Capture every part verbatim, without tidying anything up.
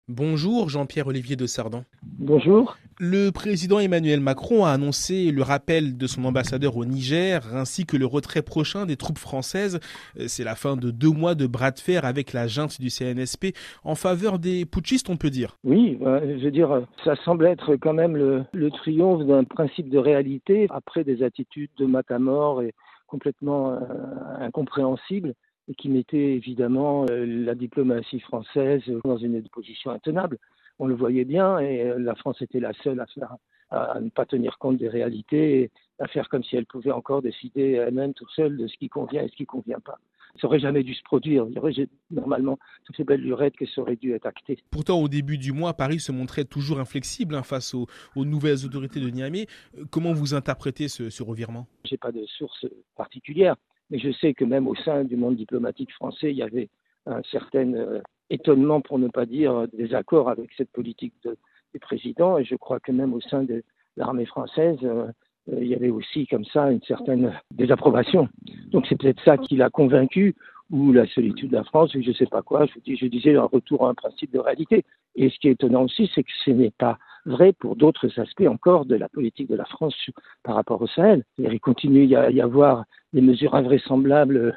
Bonjour Jean-Pierre Olivier de Sardan. Bonjour. Le président Emmanuel Macron a annoncé le rappel de son ambassadeur au Niger ainsi que le retrait prochain des troupes françaises. C'est la fin de deux mois de bras de fer avec la junte du C N S P en faveur des putschistes, on peut dire. Oui, je veux dire, ça semble être quand même le, le triomphe d'un principe de réalité après des attitudes de matamor et complètement euh, incompréhensibles et qui mettaient évidemment euh, la diplomatie française dans une position intenable. On le voyait bien et la France était la seule à, faire, à ne pas tenir compte des réalités et à faire comme si elle pouvait encore décider elle-même toute seule de ce qui convient et ce qui ne convient pas. Ça n'aurait jamais dû se produire. Il y aurait normalement toutes ces belles lurettes que ça aurait dû être acté. Pourtant, au début du mois, Paris se montrait toujours inflexible hein, face aux, aux nouvelles autorités de Niamey. Comment vous interprétez ce, ce revirement ? Je n'ai pas de source particulière, mais je sais que même au sein du monde diplomatique français, il y avait un certain euh, étonnement, pour ne pas dire désaccord avec cette politique de, du président. Et je crois que même au sein de l'armée française, euh, il y avait aussi comme ça une certaine désapprobation. Donc c'est peut-être ça qui l'a convaincu, ou la solitude de la France, ou je ne sais pas quoi. Je, dis, je disais un retour à un principe de réalité. Et ce qui est étonnant aussi, c'est que ce n'est pas vrai pour d'autres aspects encore de la politique de la France par rapport au Sahel. Il continue à y avoir des mesures invraisemblables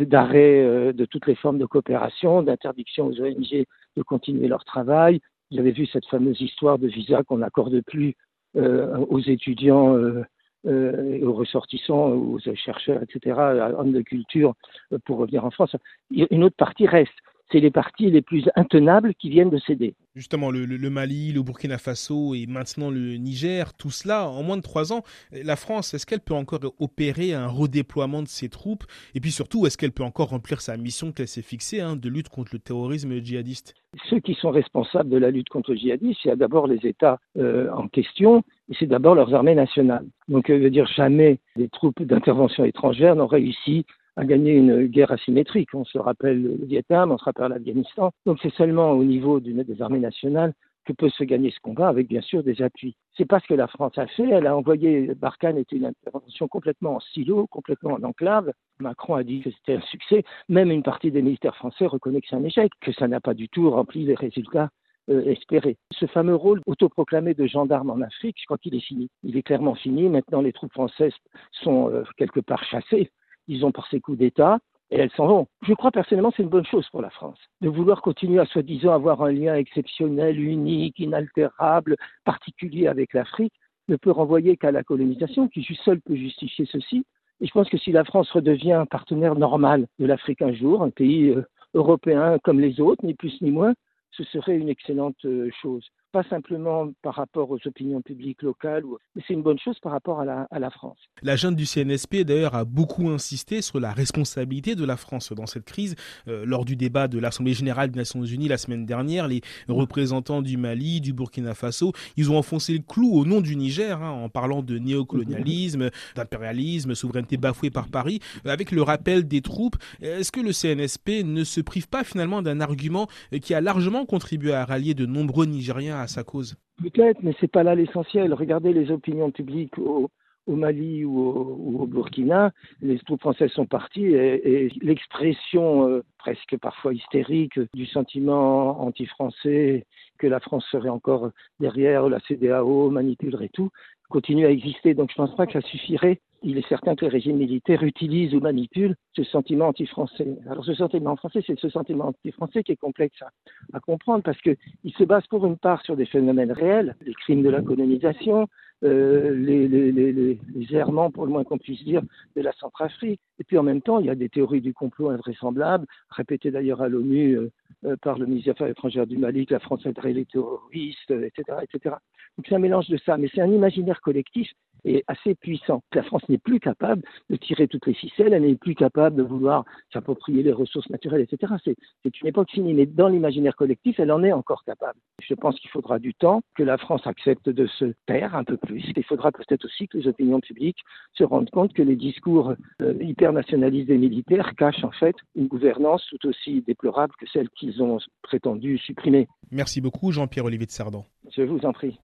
d'arrêt de toutes les formes de coopération, d'interdiction aux O N G de continuer leur travail. Vous avez vu cette fameuse histoire de visa qu'on n'accorde plus euh, aux étudiants euh, euh, aux ressortissants, aux chercheurs, et cetera, hommes de culture, euh, pour revenir en France. Une autre partie reste. C'est les parties les plus intenables qui viennent de céder. Justement, le, le, le Mali, le Burkina Faso et maintenant le Niger, tout cela, en moins de trois ans, la France, est-ce qu'elle peut encore opérer un redéploiement de ses troupes ? Et puis surtout, est-ce qu'elle peut encore remplir sa mission qu'elle s'est fixée hein, de lutte contre le terrorisme djihadiste ? Ceux qui sont responsables de la lutte contre le djihadisme, il y a d'abord les États euh, en question, et c'est d'abord leurs armées nationales. Donc, je veux dire, jamais les troupes d'intervention étrangères n'ont réussi à gagner une guerre asymétrique. On se rappelle le Vietnam, on se rappelle l'Afghanistan. Donc c'est seulement au niveau d'une, des armées nationales que peut se gagner ce combat, avec bien sûr des appuis. C'est pas ce que la France a fait. Elle a envoyé, Barkhane était une intervention complètement en silo, complètement en enclave. Macron a dit que c'était un succès. Même une partie des militaires français reconnaît que c'est un échec, que ça n'a pas du tout rempli les résultats Euh, espérer. Ce fameux rôle autoproclamé de gendarme en Afrique, je crois qu'il est fini. Il est clairement fini. Maintenant, les troupes françaises sont euh, quelque part chassées, disons par ces coups d'État, et elles s'en vont. Je crois personnellement que c'est une bonne chose pour la France, de vouloir continuer à soi-disant avoir un lien exceptionnel, unique, inaltérable, particulier avec l'Afrique, ne peut renvoyer qu'à la colonisation, qui seule peut justifier ceci. Et je pense que si la France redevient un partenaire normal de l'Afrique un jour, un pays euh, européen comme les autres, ni plus ni moins, ce serait une excellente chose. Pas simplement par rapport aux opinions publiques locales, mais c'est une bonne chose par rapport à la, à la France. La junte du C N S P, d'ailleurs, a beaucoup insisté sur la responsabilité de la France dans cette crise. Euh, lors du débat de l'Assemblée générale des Nations unies la semaine dernière, les représentants du Mali, du Burkina Faso, ils ont enfoncé le clou au nom du Niger, hein, en parlant de néocolonialisme, d'impérialisme, souveraineté bafouée par Paris, avec le rappel des troupes. Est-ce que le C N S P ne se prive pas finalement d'un argument qui a largement contribué à rallier de nombreux Nigériens à sa cause ? Peut-être, mais c'est pas là l'essentiel. Regardez les opinions publiques au, au Mali ou au, ou au Burkina. Les troupes françaises sont parties et, et l'expression euh, presque parfois hystérique du sentiment anti-français que la France serait encore derrière, la C E D E A O manipulerait tout, continue à exister. Donc je pense pas que ça suffirait. Il est certain que les régimes militaires utilisent ou manipulent ce sentiment anti-français. Alors ce sentiment français, c'est ce sentiment anti-français qui est complexe à, à comprendre parce qu'il se base pour une part sur des phénomènes réels, les crimes de la colonisation, euh, les, les, les, les, les errements, pour le moins qu'on puisse dire, de la Centrafrique. Et puis en même temps, il y a des théories du complot invraisemblables, répétées d'ailleurs à l'ONU euh, euh, par le ministre des Affaires étrangères du Mali, que la France aiderait les terroristes, et cetera, et cetera. Donc c'est un mélange de ça, mais c'est un imaginaire collectif et assez puissant. La France n'est plus capable de tirer toutes les ficelles, elle n'est plus capable de vouloir s'approprier les ressources naturelles, et cetera. C'est, c'est une époque finie, mais dans l'imaginaire collectif, elle en est encore capable. Je pense qu'il faudra du temps, que la France accepte de se taire un peu plus. Il faudra peut-être aussi que les opinions publiques se rendent compte que les discours euh, hyper nationalistes des militaires cachent en fait une gouvernance tout aussi déplorable que celle qu'ils ont prétendu supprimer. Merci beaucoup Jean-Pierre Olivier de Sardan. Je vous en prie.